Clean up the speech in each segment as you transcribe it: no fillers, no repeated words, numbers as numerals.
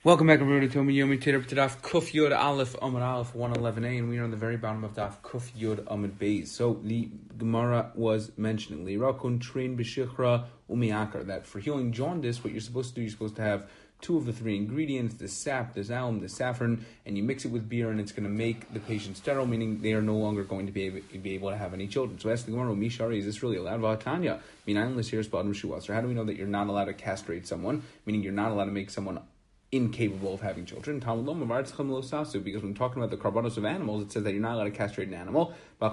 Welcome back, everybody, to Omi Yomi Tedar P'tadaf Kuf Yod Aleph Amud Aleph 111a, and we are on the very bottom of Daf Kuf Yod Amud Beis. So the Gemara was mentioning Lirakun Train B'Shichra Umiakar, that for healing jaundice, what you're supposed to do, you're supposed to have two of the three ingredients: the sap, the alum, the saffron, and you mix it with beer, and it's going to make the patient sterile, meaning they are no longer going to be able to have any children. So ask the Gemara, Mishari, is this really allowed? Vatanya, or how do we know that you're not allowed to castrate someone, meaning you're not allowed to make someone incapable of having children? Because when talking about the carbonos of animals, it says that you're not allowed to castrate an animal.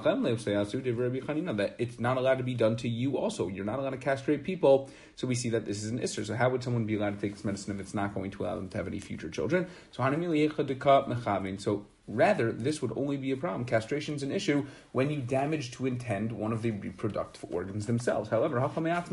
That it's not allowed to be done to you also. You're not allowed to castrate people. So we see that this is an isser. So how would someone be allowed to take this medicine if it's not going to allow them to have any future children? So rather, this would only be a problem. Castration is an issue when you damage to intend one of the reproductive organs themselves. However,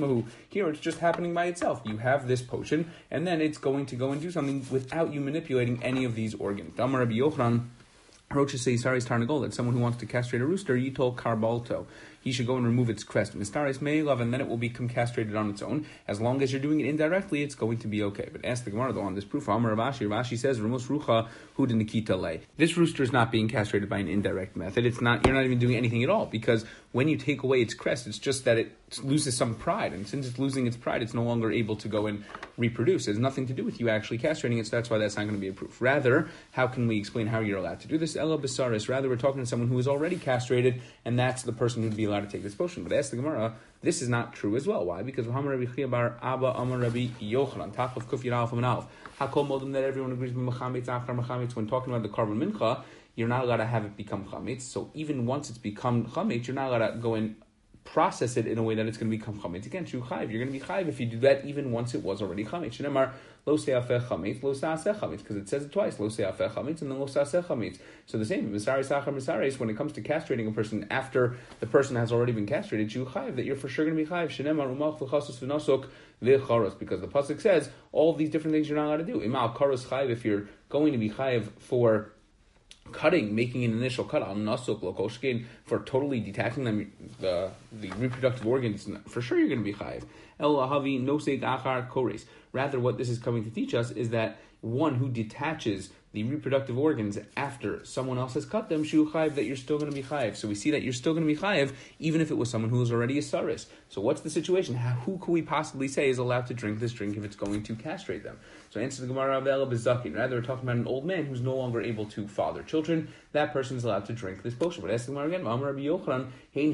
here it's just happening by itself. You have this potion, and then it's going to go and do something without you manipulating any of these organs. Damar Rabbi Yochanan, Rocha says, Saris Tarnagol, that someone who wants to castrate a rooster, Yitol Karbalto, he should go and remove its crest, Mistaris Meilav, and then it will become castrated on its own. As long as you're doing it indirectly, it's going to be okay. But ask the Gemara though on this proof. Amar Rashi says, Ramos Rucha Hudinikita Le. This rooster is not being castrated by an indirect method. You're not even doing anything at all, because when you take away its crest, it's just that it loses some pride, and since it's losing its pride, it's no longer able to go and reproduce. It has nothing to do with you actually castrating it, so that's why that's not going to be a proof. Rather, how can we explain how you're allowed to do this? Ella Besaris. Rather, we're talking to someone who is already castrated, and that's the person who'd be allowed to take this potion. But ask the Gemara, this is not true as well. Why? Because Rabbi Chia bar Abba Amar Rabbi Yochanan, Taf of Kuf Yud Aleph and Aleph. Hakol Modim, that everyone agrees with Mechametz Achar Mechametz. When talking about the carbon mincha, you're not allowed to have it become chametz. So even once it's become chametz, you're not allowed to go and process it in a way that it's going to become chametz. Again, shu chayiv. You're going to be chayiv if you do that even once it was already chametz. Shenemar lo se'afeh chametz, lo sa'aseh chametz, because it says it twice, lo se'afeh chametz, and then lo sa'aseh chametz. So the same, misaris achar misaris, when it comes to castrating a person after the person has already been castrated, shu chayiv, that you're for sure going to be chayiv. Shenemar umach v'chasus v'nosok v'charos, because the pasuk says all of these different things you're not allowed to do. Imal karos chayiv, if you're going to be chayiv for cutting, making an initial cut on nasuk lokoshkin, for totally detaching them, the reproductive organs, for sure you're going to be chayiv. El lahavi noseg achar kores. Rather, what this is coming to teach us is that one who detaches the reproductive organs after someone else has cut them, shu chayiv, that you're still going to be chayiv. So we see that you're still going to be chayiv even if it was someone who was already a saris. So what's the situation? Who could we possibly say is allowed to drink this drink if it's going to castrate them? So answer the Gemara of Ela Bezakin. Rather, we're talking about an old man who's no longer able to father children. That person is allowed to drink this potion. But ask the Gemara again, Rabbi Yochanan,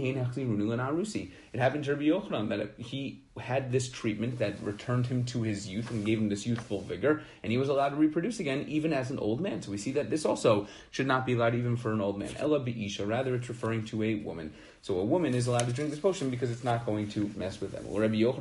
it happened to Rabbi Yochanan that he had this treatment that returned him to his youth and gave him this youthful vigor, and he was allowed to reproduce again even as an old man. So we see that this also should not be allowed even for an old man. Ella Be'isha, rather it's referring to a woman. So a woman is allowed to drink this potion because it's not going to mess with them.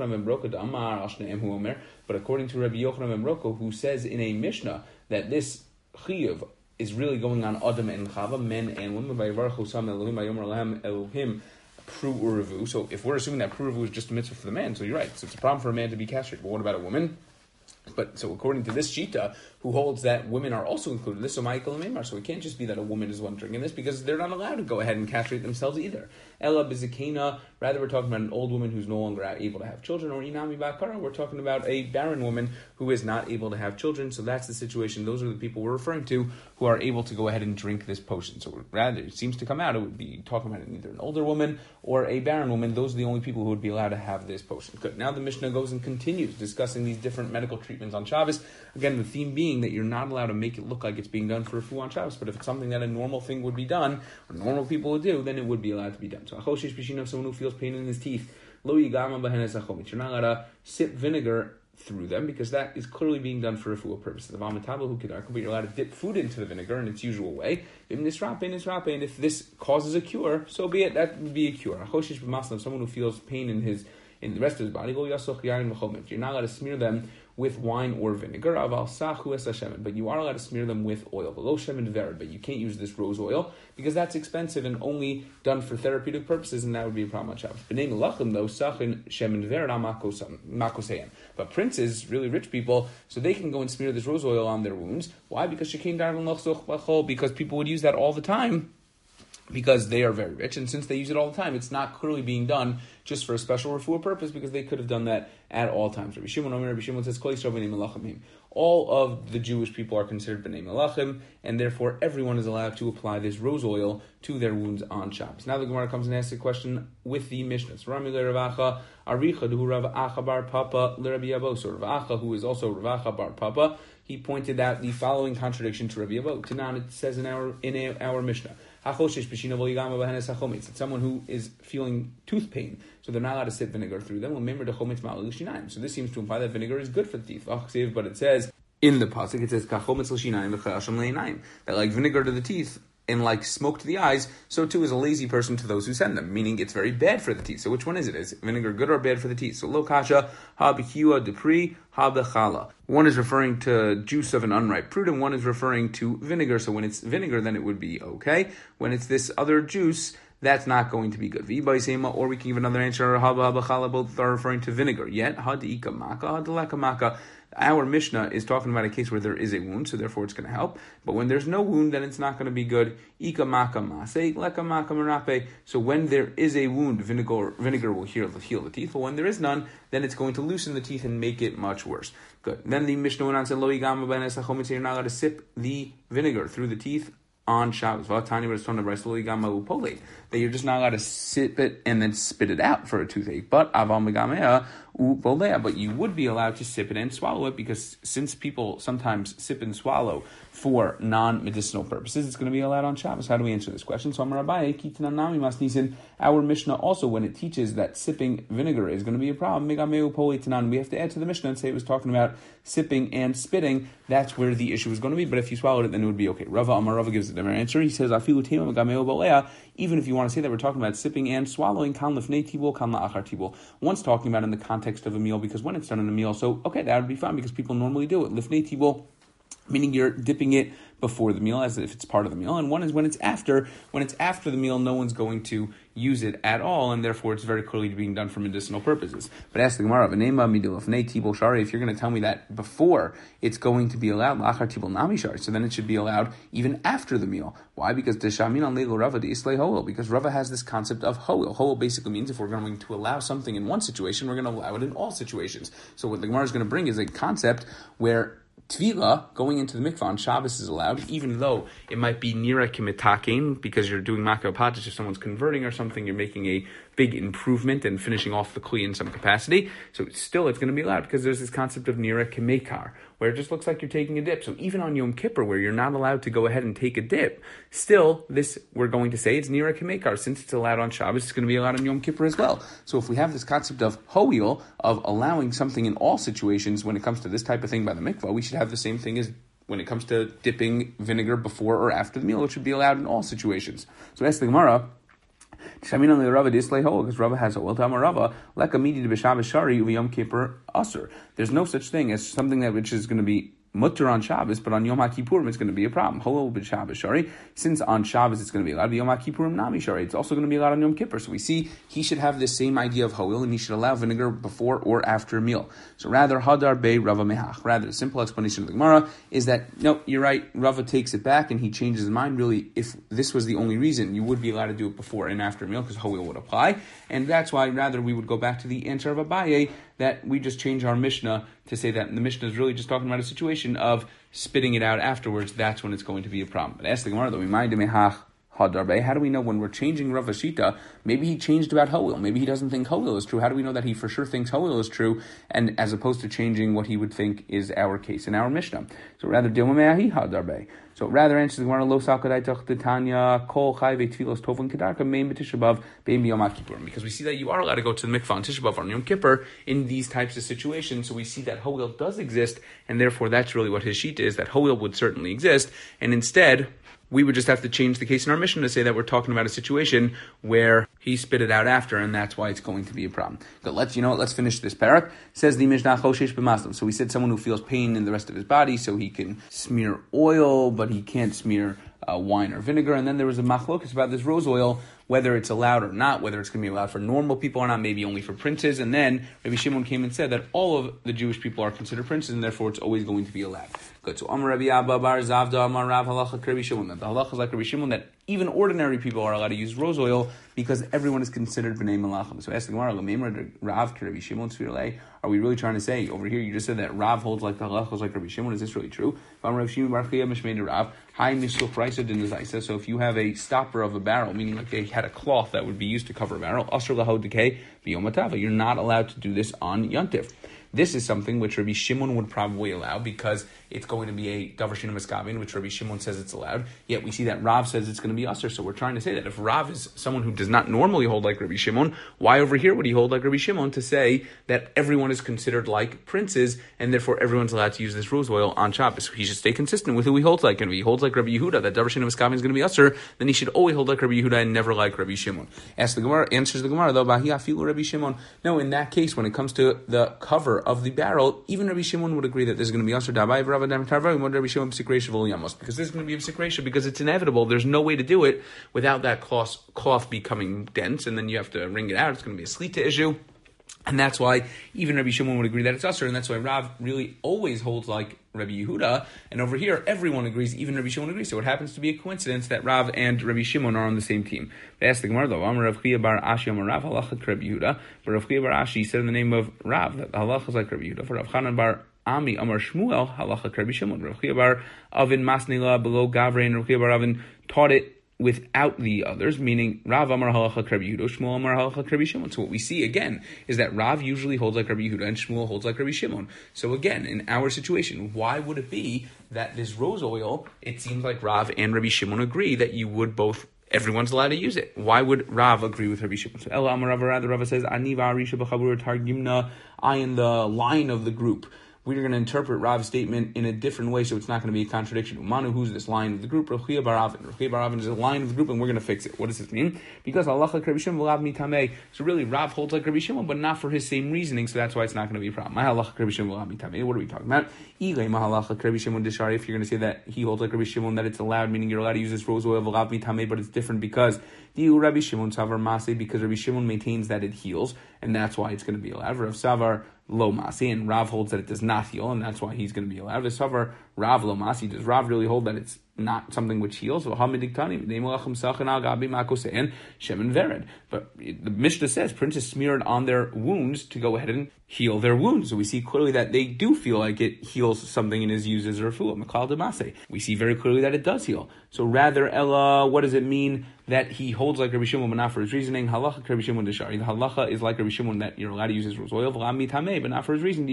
But according to Rabbi Yochanan ben Roko, who says in a Mishnah that this chiyuv is really going on Adam and Chava, men and women, by Elohim, Pru Uruvu. So if we're assuming that Pru Uruvu is just a mitzvah for the man, so you're right. So it's a problem for a man to be castrated. But what about a woman? But so according to this shita, who holds that women are also included in this, so Michael and Maimar, so it can't just be that a woman is one drinking this, because they're not allowed to go ahead and castrate themselves either. Ella Bizikena, rather we're talking about an old woman who's no longer able to have children, or Inami Bakara, we're talking about a barren woman who is not able to have children. So that's the situation. Those are the people we're referring to who are able to go ahead and drink this potion. So rather, it seems to come out, it would be talking about either an older woman or a barren woman. Those are the only people who would be allowed to have this potion. Good. Now the Mishnah goes and continues discussing these different medical treatments on Shabbos. Again, the theme being that you're not allowed to make it look like it's being done for a refuah on Shabbos, but if it's something that a normal thing would be done, or normal people would do, then it would be allowed to be done. So achoshish b'shinam, someone who feels pain in his teeth, lo yigama b'henes achomit, you're not allowed to sip vinegar through them, because that is clearly being done for refuah purposes. The v'amatabel hu kedarka, but you're allowed to dip food into the vinegar in its usual way. And if this causes a cure, so be it, that would be a cure. Achoshish b'maslam, someone who feels pain in the rest of his body, lo yasoch yayin v'chomit, you're not allowed to smear them with wine or vinegar, but you are allowed to smear them with oil. But you can't use this rose oil because that's expensive and only done for therapeutic purposes, and that would be a problem on Shabbos. But princes, really rich people, so they can go and smear this rose oil on their wounds. Why? Because people would use that all the time, because they are very rich, and since they use it all the time, it's not clearly being done just for a special refuah purpose, because they could have done that at all times. Rabbi Shimon says, all of the Jewish people are considered B'nai Melachim, and therefore everyone is allowed to apply this rose oil to their wounds on Shabbos. Now the Gemara comes and asks a question with the Mishnah. So Rami Ravacha, Aricha du Rav Acha bar Papa l'Rabbi Abo. So Rav Acha, who is also Rav Acha bar Papa, he pointed out the following contradiction to Rabbi Abo. Tanan, it says in our Mishnah, it's someone who is feeling tooth pain, so they're not allowed to sip vinegar through them. So this seems to imply that vinegar is good for the teeth. But it says in the pasuk, it says that like vinegar to the teeth and like smoke to the eyes, so too is a lazy person to those who send them, meaning it's very bad for the teeth. So which one is it? Is vinegar good or bad for the teeth? So lo kasha, ha b'kiua depri, ha b'chala. One is referring to juice of an unripe fruit, and one is referring to vinegar. So when it's vinegar, then it would be okay. When it's this other juice, that's not going to be good. Or we can give another answer, ha b'chala, both are referring to vinegar. Yet, ha d'ika maka, ha d'leka maka. Our Mishnah is talking about a case where there is a wound, so therefore it's going to help. But when there's no wound, then it's not going to be good. Ika maka mase, leka maka merape. So when there is a wound, vinegar will heal the teeth. But when there is none, then it's going to loosen the teeth and make it much worse. Good. Then the Mishnah went on and said, Lo yigama b'nes hachomit, you're not allowed to sip the vinegar through the teeth on Shabbos. That you're just not allowed to sip it and then spit it out for a toothache. But you would be allowed to sip it and swallow it, because since people sometimes sip and swallow for non-medicinal purposes, it's going to be allowed on Shabbos. How do we answer this question? So our Mishnah also, when it teaches that sipping vinegar is going to be a problem, we have to add to the Mishnah and say it was talking about sipping and spitting. That's where the issue is going to be. But if you swallowed it, then it would be okay. Rava gives a different answer. He says, even if you want to say that we're talking about sipping and swallowing, one's talking about in the context of a meal, because when it's done in a meal, so okay, that would be fine because people normally do it. Lifnei tibul, meaning you're dipping it before the meal as if it's part of the meal, and one is when it's after the meal, no one's going to use it at all, and therefore it's very clearly being done for medicinal purposes. But ask the Gemara, if you're going to tell me that before it's going to be allowed, so then it should be allowed even after the meal. Why? Because Rava has this concept of hoil. Hoil basically means if we're going to allow something in one situation, we're going to allow it in all situations. So what the Gemara is going to bring is a concept where Tvila, going into the mikvah on Shabbos, is allowed, even though it might be nira kimitakin, because you're doing makah patish, if someone's converting or something, you're making a big improvement and finishing off the kli in some capacity. So still, it's going to be allowed because there's this concept of nira kimekar, where it just looks like you're taking a dip. So even on Yom Kippur, where you're not allowed to go ahead and take a dip, still, this, we're going to say it's nira kimekar. Since it's allowed on Shabbos, it's going to be allowed on Yom Kippur as well. So if we have this concept of hoil, of allowing something in all situations when it comes to this type of thing by the mikvah, we should have the same thing as when it comes to dipping vinegar before or after the meal. It should be allowed in all situations. So ask the Gemara, because Rava has a Rava, like a midi b'Shabbos shari u'Yom Kippur asur. There's no such thing as something that which is going to be mutter on Shabbos, but on Yom HaKippurim it's going to be a problem. Holol b'Shabbos shari. Since on Shabbos it's going to be allowed, Yom HaKippurim nami shari. It's also going to be allowed on Yom Kippur. So we see he should have the same idea of hoil, and he should allow vinegar before or after a meal. So rather hadar be Rava mehach. Rather, the simple explanation of the Gemara is that no, you're right. Rava takes it back and he changes his mind. Really, if this was the only reason, you would be allowed to do it before and after a meal because hoil would apply, and that's why rather we would go back to the answer of Abaye that we just change our Mishnah to say that the Mishnah is really just talking about a situation of spitting it out afterwards. That's when it's going to be a problem. But ask the Gemara, though, how do we know when we're changing Rav Shita? Maybe he changed about Hoil. Maybe he doesn't think Hoil is true. How do we know that he for sure thinks Hoil is true, and as opposed to changing what he would think is our case in our Mishnah? So rather, So rather, answers the Gemara, Lo Salkadaitach Titania, Kol Chai Tfilos Tovin Kedarka, Main B'Tishabav, Bein Yom HaKippurim. Because we see that you are allowed to go to the mikvah on Tisha B'Av on Yom Kippur in these types of situations. So we see that Hoil does exist, and therefore that's really what his sheet is, that Hoil would certainly exist, and instead we would just have to change the case in our Mishnah to say that we're talking about a situation where he spit it out after, and that's why it's going to be a problem. But let's finish this parak. Says the Mishnah Choshesh b'maslam. So we said someone who feels pain in the rest of his body, so he can smear oil, but he can't smear wine or vinegar. And then there was a machlokas about this rose oil, whether it's allowed or not, whether it's going to be allowed for normal people or not, maybe only for princes. And then Rabbi Shimon came and said that all of the Jewish people are considered princes, and therefore it's always going to be allowed. Good. So Amar Rabbi Abba Bar Zavda Amar Rav Halacha Rabbi Shimon. The halacha is like Rabbi Shimon that even ordinary people are allowed to use rose oil because everyone is considered b'nei melachim. So ask the Gemara, Rav Rabbi Shimon Tzvirlei, are we really trying to say over here? You just said that Rav holds like the halachos like Rabbi Shimon. Is this really true? So if you have a stopper of a barrel, meaning like they had a cloth that would be used to cover a barrel, asur lahod decay b'yom hatava. You're not allowed to do this on Yontif. This is something which Rabbi Shimon would probably allow because it's going to be a davar shinu miskabin, which Rabbi Shimon says it's allowed. Yet we see that Rav says it's going to be usher. So we're trying to say that if Rav is someone who does not normally hold like Rabbi Shimon, why over here would he hold like Rabbi Shimon to say that everyone is considered like princes and therefore everyone's allowed to use this rose oil on Shabbos? He should stay consistent with who he holds like. And if he holds like Rabbi Yehuda, that davar shinu miskabin is going to be usher, then he should always hold like Rabbi Yehuda and never like Rabbi Shimon. Answers the Gemara though, Bahi afilu Rabbi Shimon. No, in that case, when it comes to the cover of the barrel, even Rabbi Shimon would agree that this is going to be usher dabai v'ravadam tarvai mod Rabbi Shimon psikresha v'liyamos, because this is going to be a psikresha because it's inevitable. There's no way to do it without that cloth becoming dense, and then you have to wring it out. It's going to be a slita issue, and that's why even Rabbi Shimon would agree that it's usher, and that's why Rav really always holds like Rabbi Yehuda, and over here everyone agrees, even Rabbi Shimon agrees. So it happens to be a coincidence that Rav and Rabbi Shimon are on the same team. They asked the Gemara though, Amar Rav Chia bar Ashi Amar Rav halacha Rabbi Yehuda, but Rav Chia bar Ashi said in the name of Rav that halacha is like Rabbi Yehuda. For Rav Chanan bar Ami Amar Shmuel halacha Rabbi Shimon. Rav Chia bar Avin Masnila below Gavre, and Rav Chia bar Avin taught it without the others, meaning Rav Amar halacha Rabbi Yehuda, Shmuel Amar halacha Rabbi Shimon. So what we see again is that Rav usually holds like Rabbi Yehuda and Shmuel holds like Rabbi Shimon. So again, in our situation, why would it be that this rose oil, it seems like Rav and Rabbi Shimon agree that you would both, everyone's allowed to use it. Why would Rav agree with Rabbi Shimon? So Ela Amar Rav, rather Rav says, Ani va'arisha b'chabur targimna, I in the line of the group. We're going to interpret Rav's statement in a different way, so it's not going to be a contradiction. Umanu, who's this line of the group? Rav Chia bar Avin. Rav Chia bar Avin is a line of the group, and we're going to fix it. What does this mean? Because halacha Rabbi Shimon v'lav mitamei. So really, Rav holds like Rabbi Shimon, but not for his same reasoning, so that's why it's not going to be a problem. My halacha Rabbi Shimon v'lav mitamei. What are we talking about? Ilay mahalacha Rabbi Shimon deshari. If you're going to say that he holds like Rabbi Shimon, that it's allowed, meaning you're allowed to use this rose oil v'lav mitamei, but it's different because Diu Rabbi Shimon savar masei, because Rabbi Shimon maintains that it heals, and that's why it's going to be allowed. Rav savar lo masi, and Rav holds that it does not heal, and that's why he's going to be allowed. V'savar Rav lo masi. Does Rav really hold that it's not something which heals? But the Mishnah says princes smear it on their wounds to go ahead and heal their wounds. So we see clearly that they do feel like it heals something and is used as a refuah. Makal demase. We see very clearly that it does heal. So rather, Ella, what does it mean that he holds like Rabbi Shimon, but not for his reasoning? Halacha Rabbi Shimon deshari. The halacha is like Rabbi Shimon, that you're allowed to use his rose oil, but not for his reason.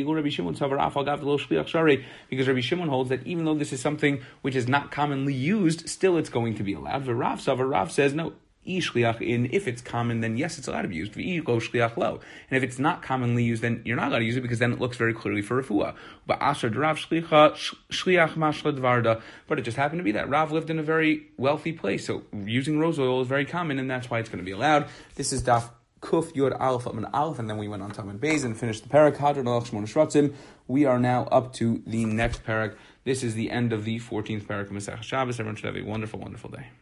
Because Rabbi Shimon holds that even though this is something which is not commonly used, still it's going to be allowed. Rav says no. If it's common, then yes, it's allowed to be used. And if it's not commonly used, then you're not allowed to use it because then it looks very clearly for refuah. But it just happened to be that Rav lived in a very wealthy place, so using rose oil is very common, and that's why it's going to be allowed. This is Daf Kuf Yod Aleph Amud Aleph, and then we went on to Amud Beis and finished the parak Hadron Alach Shmona Shratzim. We are now up to the next parak. This is the end of the 14th parak of Masechah Shabbos. Everyone should have a wonderful, wonderful day.